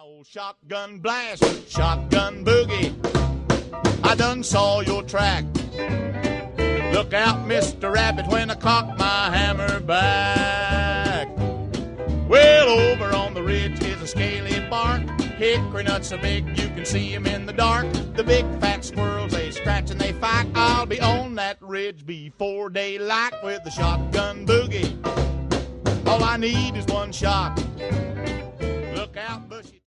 old shotgun blast, shotgun boogie, I done saw your track. Look out, Mr. Rabbit, when I cock my hammer back. Well, over on the ridge is a scaly bark. Hickory nuts so big you can see 'em in the dark. The big fat squirrels, they scratch and they fight. I'll be on that ridge before daylight with the shotgun boogie. All I need is one shot.